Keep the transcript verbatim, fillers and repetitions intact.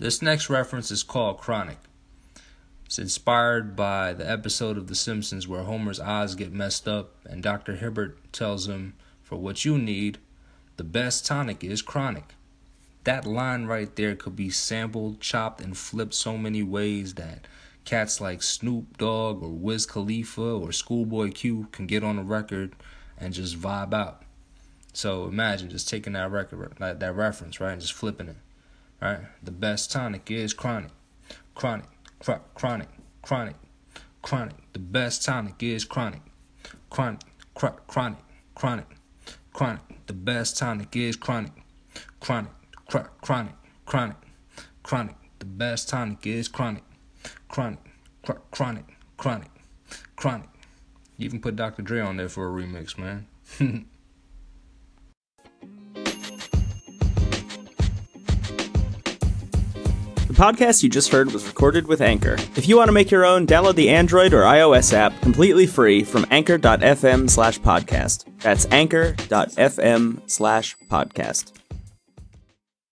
This next reference is called Chronic. It's inspired by the episode of The Simpsons where Homer's eyes get messed up and Doctor Hibbert tells him, for what you need, the best tonic is Chronic. That line right there could be sampled, chopped, and flipped so many ways that cats like Snoop Dogg or Wiz Khalifa or Schoolboy Q can get on a record and just vibe out. So imagine just taking that record, that, that reference, right, and just flipping it, right? The best tonic is Chronic. Chronic, cr- chronic, chronic, chronic. The best tonic is Chronic. Chronic, cr- chronic, chronic, chronic. The best tonic is Chronic. Chronic, cr- chronic, chronic, chronic. The best tonic is Chronic. Chronic, cr- chronic, chronic, chronic. You even put Doctor Dre on there for a remix, man. The podcast you just heard was recorded with Anchor. If you want to make your own, download the Android or iOS app completely free from anchor.fm slash podcast. That's anchor.fm slash podcast.